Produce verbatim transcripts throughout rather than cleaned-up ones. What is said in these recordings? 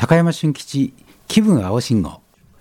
高山俊吉気分青信号。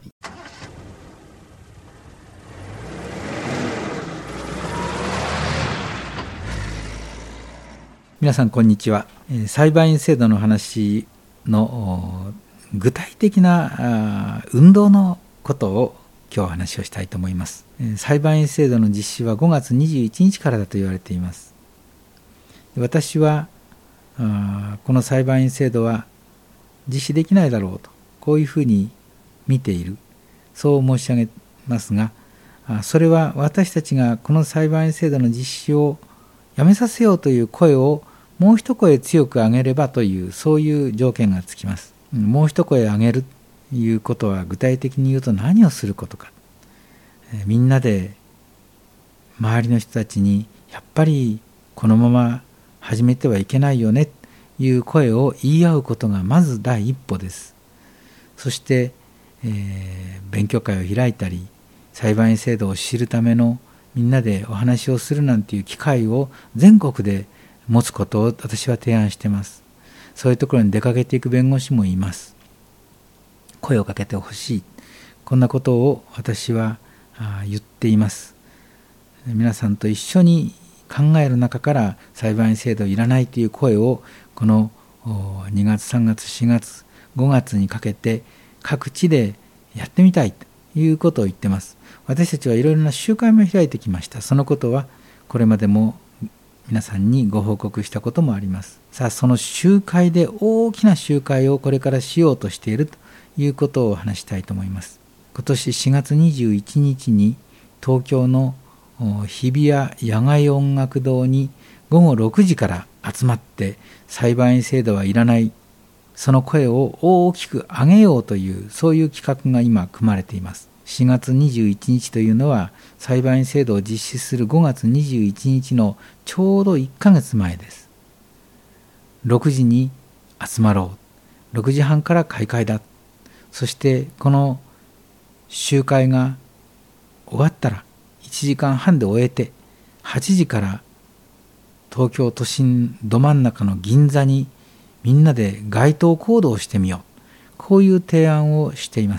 皆さんこんにちは。裁判員制度の話の具体的な運動のことを今日話をしたいと思います。裁判員制度の実施はごがつにじゅういちにちからだと言われています。私はこの裁判員制度は実施できないだろうと、こういうふうに見ている、そう申し上げますが、それは私たちがこの裁判員制度の実施をやめさせようという声をもう一声強く上げればという、そういう条件がつきます。もう一声上げるということは具体的に言うと何をすることか。みんなで周りの人たちにやっぱりこのまま始めてはいけないよねという声を言い合うことがまず第一歩です。そして、えー、勉強会を開いたり、裁判員制度を知るためのみんなでお話をするなんていう機会を全国で持つことを私は提案しています。そういうところに出かけていく弁護士もいます。声をかけてほしい、こんなことを私は言っています。皆さんと一緒に考える中から裁判員制度いらないという声をこのにがつ、さんがつ、しがつ、ごがつにかけて各地でやってみたいということを言っています。私たちはいろいろな集会も開いてきました。そのことはこれまでも皆さんにご報告したこともあります。さあ、その集会で大きな集会をこれからしようとしているということを話したいと思います。今年しがつにじゅういちにちに東京の日比谷野外音楽堂にごごろくじから集まって裁判員制度はいらない、その声を大きく上げようという、そういう企画が今組まれています。しがつにじゅういちにちというのは裁判員制度を実施するごがつにじゅういちにちのちょうどいっかげつまえです。ろくじに集まろう、ろくじはんから開会だ。そしてこの集会が終わったらいちじかんはんで終えて、はちじから東京都心ど真ん中の銀座にみんなで街頭行動をしてみよう、こういう提案をしています。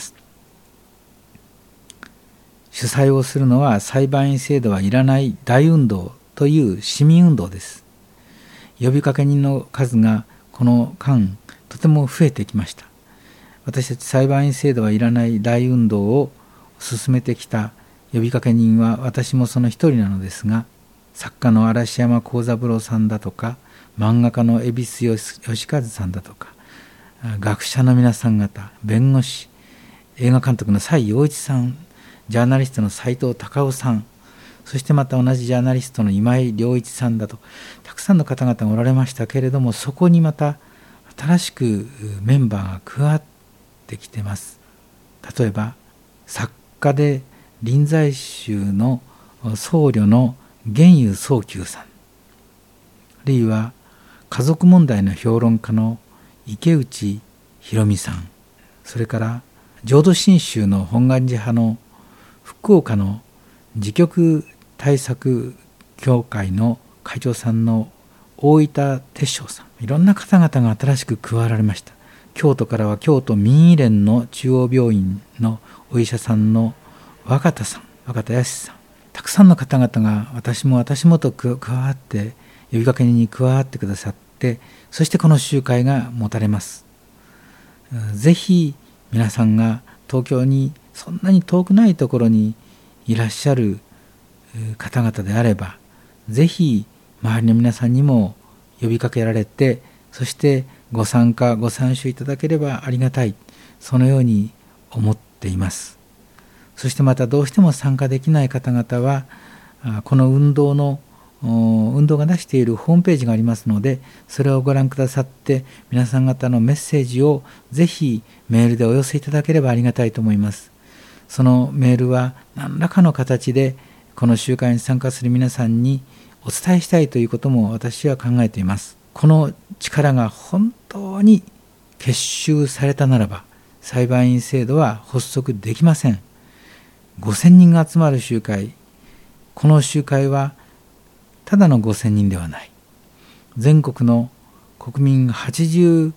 主催をするのは裁判員制度はいらない大運動という市民運動です。呼びかけ人の数がこの間とても増えてきました。私たち裁判員制度はいらない大運動を進めてきた呼びかけ人は私もその一人なのですが、作家の嵐山幸三郎さんだとか、漫画家の恵比寿義和さんだとか、学者の皆さん方、弁護士、映画監督の蔡陽一さん、ジャーナリストの斉藤隆夫さん、そしてまた同じジャーナリストの今井良一さんだと、たくさんの方々がおられましたけれども、そこにまた新しくメンバーが加わってきています。例えば作家で臨済宗の僧侶の玄祐宗久さん、あるいは家族問題の評論家の池内博美さん、それから浄土真宗の本願寺派の福岡の自局対策協会の会長さんの大分鉄章さん、いろんな方々が新しく加わられました。京都からは京都民医連の中央病院のお医者さんの若田さん、若田康さん、たくさんの方々が私も私もと加わって呼びかけに加わってくださって、そしてこの集会が持たれます。ぜひ皆さんが東京にそんなに遠くないところにいらっしゃる方々であれば、ぜひ周りの皆さんにも呼びかけられて、そしてご参加ご参集いただければありがたい、そのように思っています。そしてまたどうしても参加できない方々は、この運動の運動が出しているホームページがありますので、それをご覧くださって皆さん方のメッセージをぜひメールでお寄せいただければありがたいと思います。そのメールは何らかの形でこの集会に参加する皆さんにお伝えしたいということも私は考えています。この力が本当に結集されたならば、裁判員制度は発足できません。ごせんにんが集まる集会、この集会はただのごせんにんではない。全国の国民はちじゅ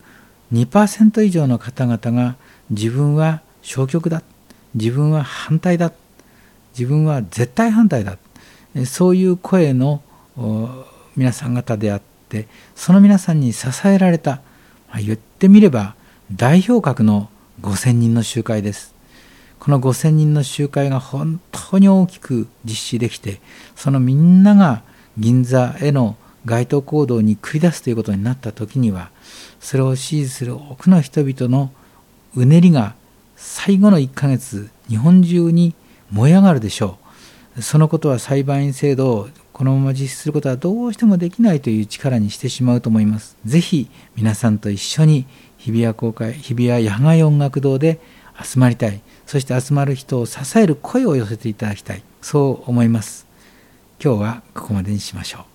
にパーセント 以上の方々が自分は消極だ、自分は反対だ、自分は絶対反対だ、そういう声の皆さん方であって、その皆さんに支えられた、まあ、言ってみれば代表格のごせんにんの集会です。このごせんにんの集会が本当に大きく実施できて、そのみんなが銀座への街頭行動に繰り出すということになった時には、それを支持する多くの人々のうねりが最後のいっかげつ日本中に燃え上がるでしょう。そのことは裁判員制度をこのまま実施することはどうしてもできないという力にしてしまうと思います。ぜひ皆さんと一緒に日比谷公会、日比谷野外音楽堂で集まりたい。そして集まる人を支える声を寄せていただきたい。そう思います。今日はここまでにしましょう。